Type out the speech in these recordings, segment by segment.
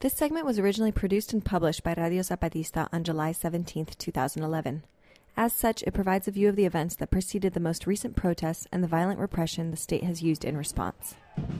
This segment was originally produced and published by Radio Zapatista on July 17, 2011. As such, it provides a view of the events that preceded the most recent protests and the violent repression the state has used in response.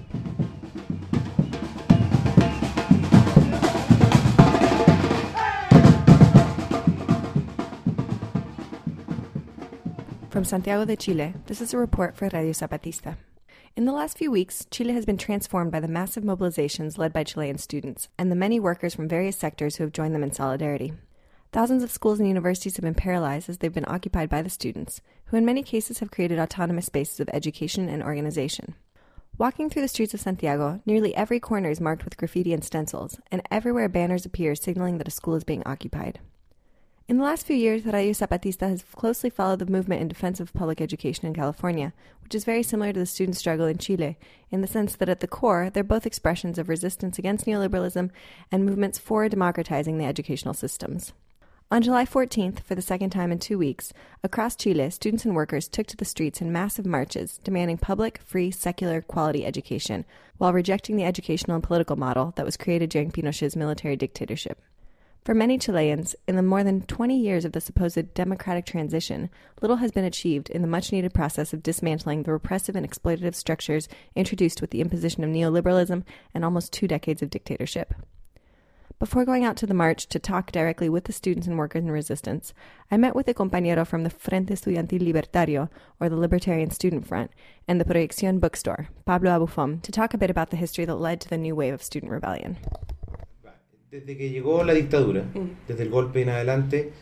From Santiago de Chile, this is a report for Radio Zapatista. In the last few weeks, Chile has been transformed by the massive mobilizations led by Chilean students and the many workers from various sectors who have joined them in solidarity. Thousands of schools and universities have been paralyzed as they've been occupied by the students, who in many cases have created autonomous spaces of education and organization. Walking through the streets of Santiago, nearly every corner is marked with graffiti and stencils, and everywhere banners appear signaling that a school is being occupied. In the last few years, Radio Zapatista has closely followed the movement in defense of public education in California, which is very similar to the student struggle in Chile, in the sense that at the core, they're both expressions of resistance against neoliberalism and movements for democratizing the educational systems. On July 14th, for the second time in 2 weeks, across Chile, students and workers took to the streets in massive marches, demanding public, free, secular, quality education, while rejecting the educational and political model that was created during Pinochet's military dictatorship. For many Chileans, in the more than 20 years of the supposed democratic transition, little has been achieved in the much-needed process of dismantling the repressive and exploitative structures introduced with the imposition of neoliberalism and almost 2 decades of dictatorship. Before going out to the march to talk directly with the students and workers in resistance, I met with a compañero from the Frente Estudiantil Libertario, or the Libertarian Student Front, and the Proyección bookstore, Pablo Abufom, to talk a bit about the history that led to the new wave of student rebellion. Desde que llegó la dictadura, desde el golpe en adelante,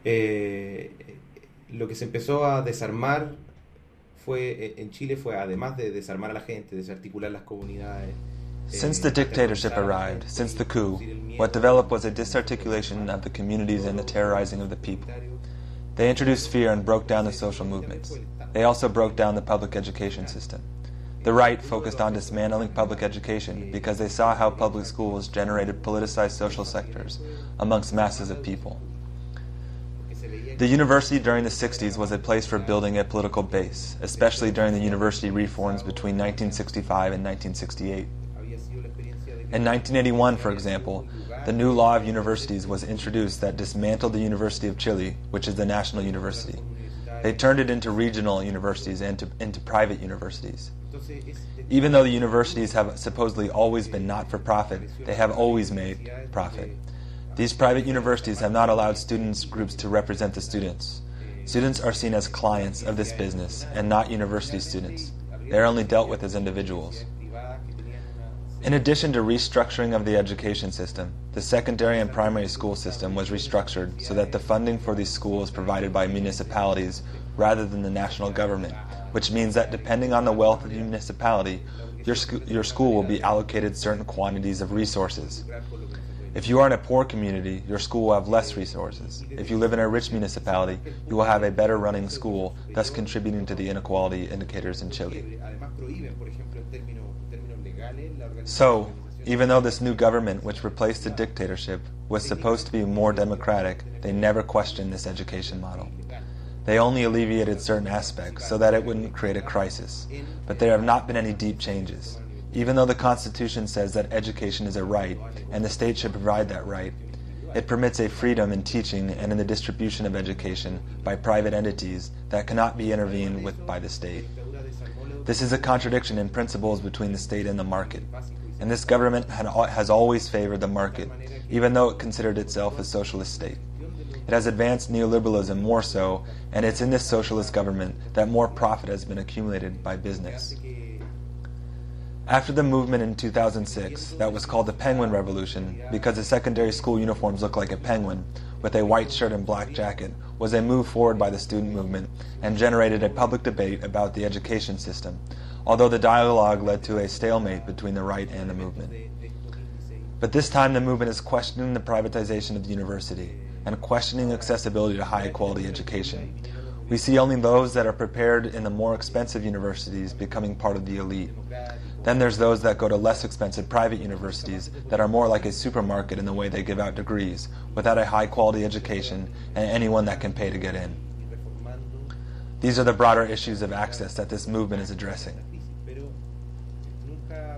lo que se empezó a desarmar en Chile fue, además de desarmar a la gente, desarticular las comunidades. Since the dictatorship arrived, since the coup, what developed was a disarticulation of the communities and the terrorizing of the people. They introduced fear and broke down the social movements. They also broke down the public education system. The right focused on dismantling public education because they saw how public schools generated politicized social sectors amongst masses of people. The university during the 60s was a place for building a political base, especially during the university reforms between 1965 and 1968. In 1981, for example, the new law of universities was introduced that dismantled the University of Chile, which is the national university. They turned it into regional universities and into private universities. Even though the universities have supposedly always been not-for-profit, they have always made profit. These private universities have not allowed students groups to represent the students. Students are seen as clients of this business and not university students. They are only dealt with as individuals. In addition to restructuring of the education system, the secondary and primary school system was restructured so that the funding for these schools is provided by municipalities rather than the national government, which means that depending on the wealth of the municipality, your school will be allocated certain quantities of resources. If you are in a poor community, your school will have less resources. If you live in a rich municipality, you will have a better running school, thus contributing to the inequality indicators in Chile. So, even though this new government, which replaced the dictatorship, was supposed to be more democratic, they never questioned this education model. They only alleviated certain aspects so that it wouldn't create a crisis. But there have not been any deep changes. Even though the Constitution says that education is a right, and the state should provide that right, it permits a freedom in teaching and in the distribution of education by private entities that cannot be intervened with by the state. This is a contradiction in principles between the state and the market. And this government has always favored the market, even though it considered itself a socialist state. It has advanced neoliberalism more so, and it's in this socialist government that more profit has been accumulated by business. After the movement in 2006, that was called the Penguin Revolution, because the secondary school uniforms look like a penguin, with a white shirt and black jacket, was a move forward by the student movement and generated a public debate about the education system, although the dialogue led to a stalemate between the right and the movement. But this time the movement is questioning the privatization of the university and questioning accessibility to high-quality education. We see only those that are prepared in the more expensive universities becoming part of the elite. Then there's those that go to less expensive private universities that are more like a supermarket in the way they give out degrees, without a high-quality education and anyone that can pay to get in. These are the broader issues of access that this movement is addressing.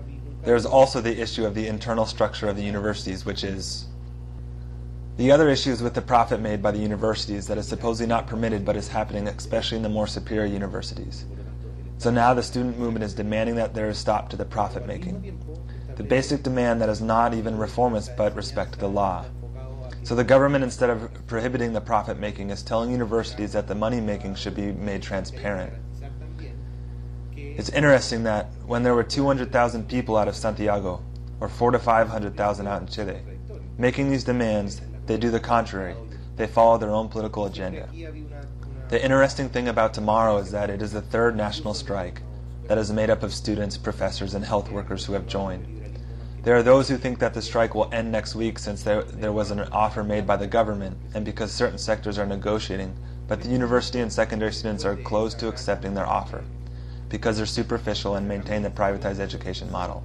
There is also the issue of the internal structure of the universities, which is... The other issue is with the profit made by the universities that is supposedly not permitted but is happening especially in the more superior universities. So now the student movement is demanding that there is stop to the profit making. The basic demand that is not even reformist but respect to the law. So the government, instead of prohibiting the profit making, is telling universities that the money making should be made transparent. It's interesting that when there were 200,000 people out of Santiago, or 400,000 to 500,000 out in Chile, making these demands, they do the contrary. They follow their own political agenda. The interesting thing about tomorrow is that it is the third national strike that is made up of students, professors, and health workers who have joined. There are those who think that the strike will end next week since there was an offer made by the government and because certain sectors are negotiating, but the university and secondary students are closed to accepting their offer because they're superficial and maintain the privatized education model.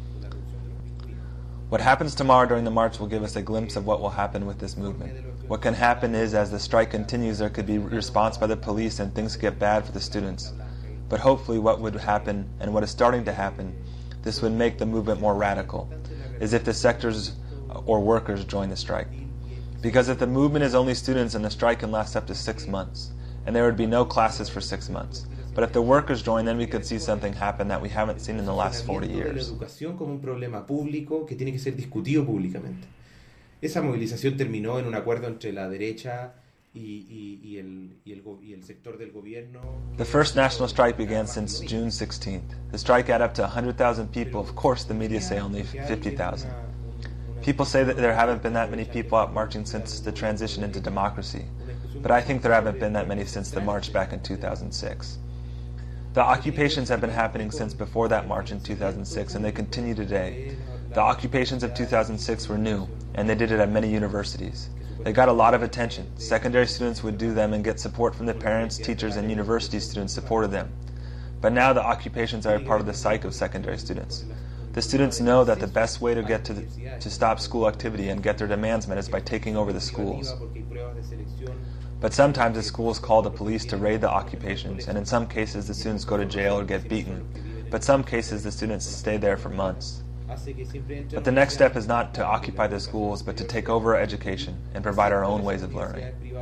What happens tomorrow during the march will give us a glimpse of what will happen with this movement. What can happen is, as the strike continues, there could be response by the police and things get bad for the students. But hopefully what would happen, and what is starting to happen, this would make the movement more radical, is if the sectors or workers join the strike. Because if the movement is only students, then the strike can last up to 6 months, and there would be no classes for 6 months. But if the workers join, then we could see something happen that we haven't seen in the last 40 years. La educación como un problema público que tiene que ser discutido públicamente. Esa movilización terminó en un acuerdo entre la derecha y el sector del gobierno. The first national strike began since June 16th. The strike had up to 100,000 people. Of course, the media say only 50,000. People say that there haven't been that many people out marching since the transition into democracy. But I think there haven't been that many since the march back in 2006. The occupations have been happening since before that march in 2006, and they continue today. The occupations of 2006 were new, and they did it at many universities. They got a lot of attention. Secondary students would do them and get support from the parents, teachers, and university students supported them. But now the occupations are a part of the psyche of secondary students. The students know that the best way to get to stop school activity and get their demands met is by taking over the schools. But sometimes the schools call the police to raid the occupations, and in some cases the students go to jail or get beaten. But some cases the students stay there for months. But the next step is not to occupy the schools, but to take over our education and provide our own ways of learning.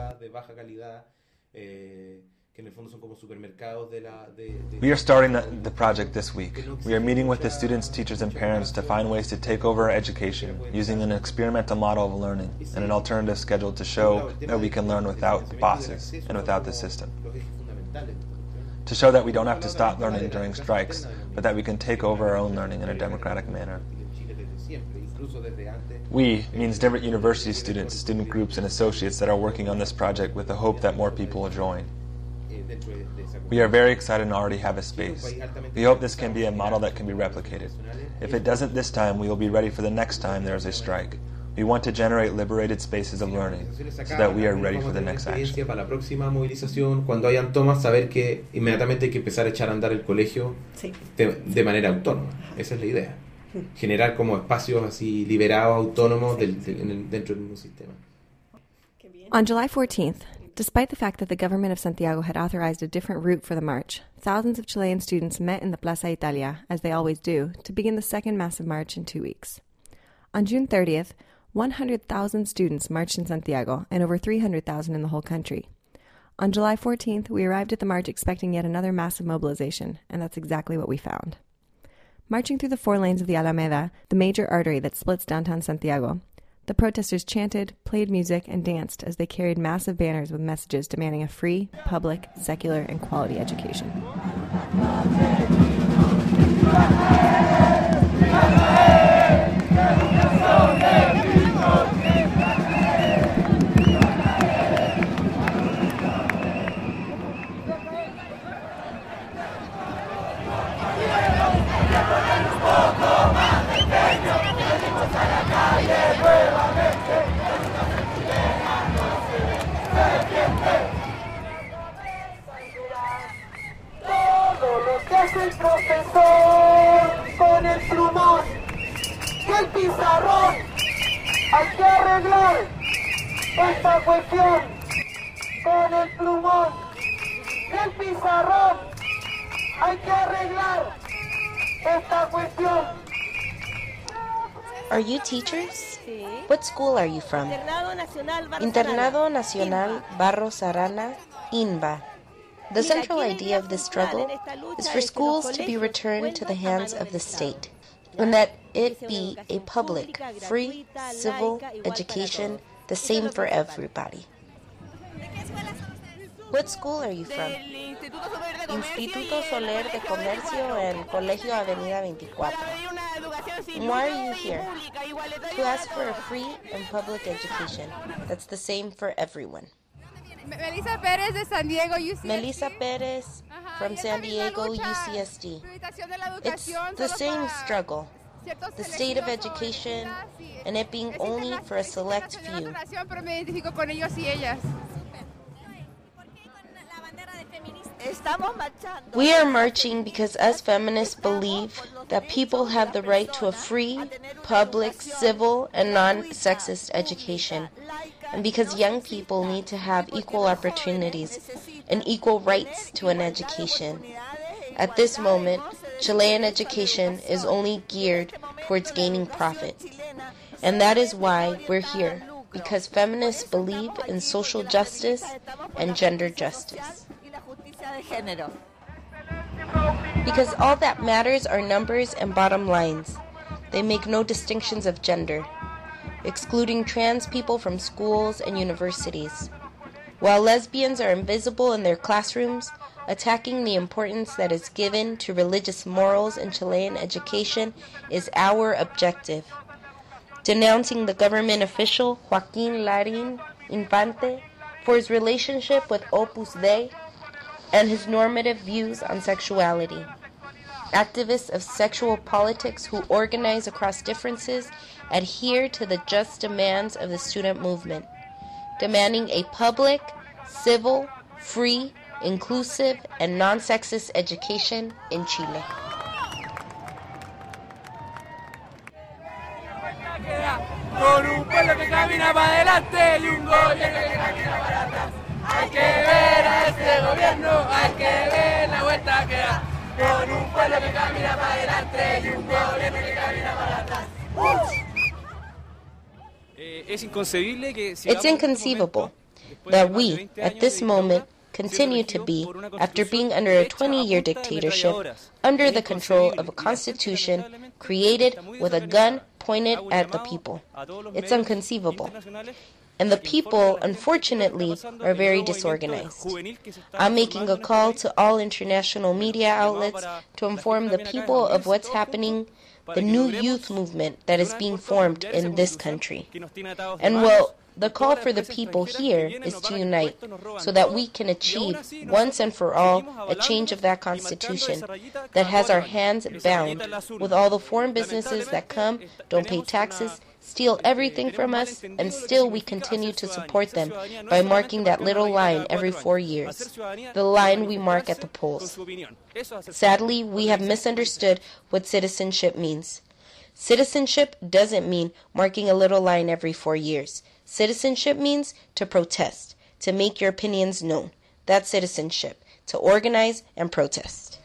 We are starting the project this week. We are meeting with the students, teachers, and parents to find ways to take over our education using an experimental model of learning and an alternative schedule to show that we can learn without the bosses and without the system. To show that we don't have to stop learning during strikes, but that we can take over our own learning in a democratic manner. We means different university students, student groups, and associates that are working on this project with the hope that more people will join. We are very excited and already have a space. We hope this can be a model that can be replicated. If it doesn't this time, we will be ready for the next time there is a strike. We want to generate liberated spaces of learning so that we are ready for the next action. Para la próxima movilización, cuando hayan tomas, saber que inmediatamente hay que empezar a echar a andar el colegio de manera autónoma. Esa es la idea. Generar como espacios así liberados, autónomos dentro del mismo sistema. On July 14th, despite the fact that the government of Santiago had authorized a different route for the march, thousands of Chilean students met in the Plaza Italia, as they always do, to begin the second massive march in 2 weeks. On June 30th, 100,000 students marched in Santiago and over 300,000 in the whole country. On July 14th, we arrived at the march expecting yet another massive mobilization, and that's exactly what we found. Marching through the 4 lanes of the Alameda, the major artery that splits downtown Santiago, the protesters chanted, played music, and danced as they carried massive banners with messages demanding a free, public, secular, and quality education. El profesor con el plumón y el pizarrón, hay que arreglar esta cuestión con el plumón y el pizarrón, hay que arreglar esta cuestión. Are you teachers? What school are you from? Internado Nacional Barros Arana, INBA. The central idea of this struggle is for schools to be returned to the hands of the state, and that it be a public, free, civil education, the same for everybody. What school are you from? Instituto Soler de Comercio en Colegio Avenida 24. Why are you here? To ask for a free and public education that's the same for everyone. Melissa Perez de San Diego, UCSD. Melissa Perez from San Diego, UCSD. It's the same struggle. The state of education and it being only for a select few. We are marching because us feminists believe that people have the right to a free, public, civil, and non-sexist education, and because young people need to have equal opportunities and equal rights to an education. At this moment, Chilean education is only geared towards gaining profit, and that is why we're here, because feminists believe in social justice and gender justice. Because all that matters are numbers and bottom lines. They make no distinctions of gender, excluding trans people from schools and universities. While lesbians are invisible in their classrooms, attacking the importance that is given to religious morals in Chilean education is our objective. Denouncing the government official Joaquín Larín Infante for his relationship with Opus Dei and his normative views on sexuality. Activists of sexual politics who organize across differences adhere to the just demands of the student movement, demanding a public, civil, free, inclusive, and non-sexist education in Chile. Con un pueblo que camina para adelante y un gobierno que camina para atrás. Hay que ver a este gobierno, hay que ver la vuelta que da. Con un pueblo que camina para adelante y un gobierno que camina para atrás. It's inconceivable that we, at this moment, continue to be, after being under a 20-year dictatorship, under the control of a constitution created with a gun pointed at the people. It's inconceivable. And the people, unfortunately, are very disorganized. I'm making a call to all international media outlets to inform the people of what's happening, the new youth movement that is being formed in this country. And well, the call for the people here is to unite so that we can achieve, once and for all, a change of that constitution that has our hands bound with all the foreign businesses that come, don't pay taxes, steal everything from us, and still we continue to support them by marking that little line every 4 years, the line we mark at the polls. Sadly, we have misunderstood what citizenship means. Citizenship doesn't mean marking a little line every 4 years. Citizenship means to protest, to make your opinions known. That's citizenship, to organize and protest.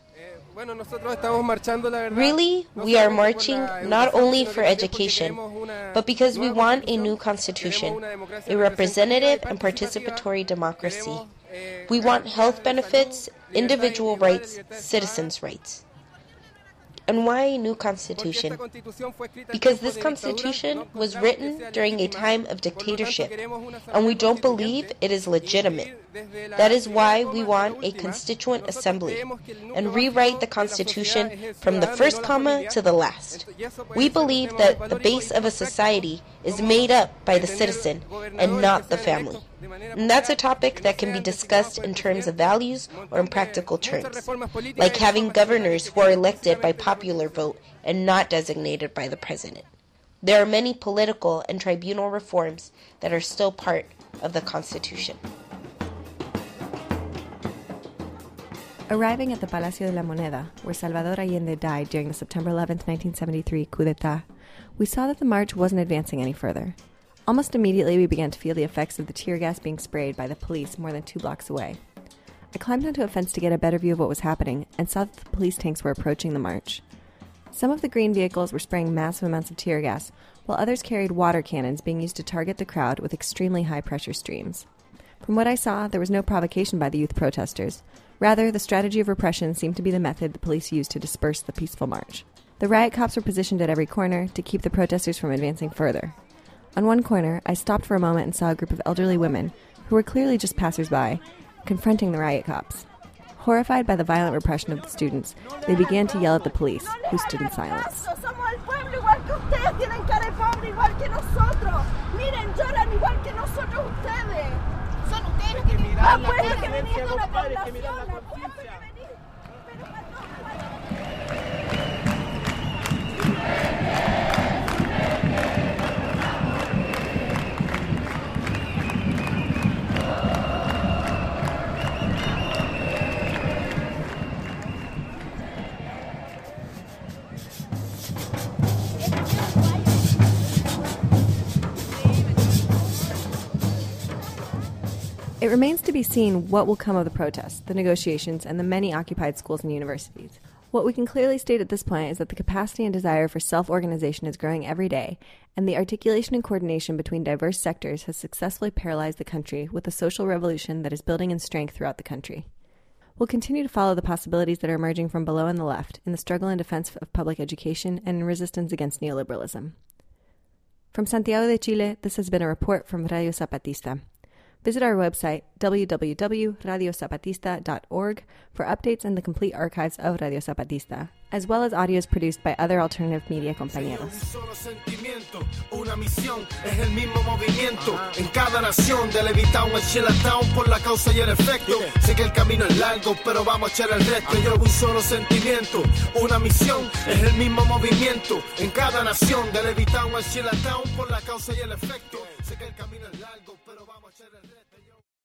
Really, we are marching not only for education, but because we want a new constitution, a representative and participatory democracy. We want health benefits, individual rights, citizens' rights. And why a new constitution? Because this constitution was written during a time of dictatorship, and we don't believe it is legitimate. That is why we want a constituent assembly and rewrite the constitution from the first comma to the last. We believe that the base of a society is made up by the citizen and not the family. And that's a topic that can be discussed in terms of values or in practical terms, like having governors who are elected by popular vote and not designated by the president. There are many political and tribunal reforms that are still part of the Constitution. Arriving at the Palacio de la Moneda, where Salvador Allende died during the September 11, 1973 coup d'etat, we saw that the march wasn't advancing any further. Almost immediately, we began to feel the effects of the tear gas being sprayed by the police more than 2 blocks away. I climbed onto a fence to get a better view of what was happening and saw that the police tanks were approaching the march. Some of the green vehicles were spraying massive amounts of tear gas, while others carried water cannons being used to target the crowd with extremely high-pressure streams. From what I saw, there was no provocation by the youth protesters. Rather, the strategy of repression seemed to be the method the police used to disperse the peaceful march. The riot cops were positioned at every corner to keep the protesters from advancing further. On one corner, I stopped for a moment and saw a group of elderly women, who were clearly just passers-by, confronting the riot cops. Horrified by the violent repression of the students, they began to yell at the police, who stood in silence. It remains to be seen what will come of the protests, the negotiations, and the many occupied schools and universities. What we can clearly state at this point is that the capacity and desire for self-organization is growing every day, and the articulation and coordination between diverse sectors has successfully paralyzed the country with a social revolution that is building in strength throughout the country. We'll continue to follow the possibilities that are emerging from below and the left in the struggle in defense of public education and in resistance against neoliberalism. From Santiago de Chile, this has been a report from Radio Zapatista. Visit our website, www.radiozapatista.org, for updates and the complete archives of Radio Zapatista, as well as audios produced by other alternative media compañeros. Una misión es el mismo movimiento en cada nación de Levitown a Chinatown por la causa y el efecto. Sé que el camino es largo, pero vamos a echar el resto. Yo un solo sentimiento, una misión es el mismo movimiento en cada nación de Levitown a Chinatown por la causa y el efecto. Sé que el camino es largo, pero vamos a echar el resto.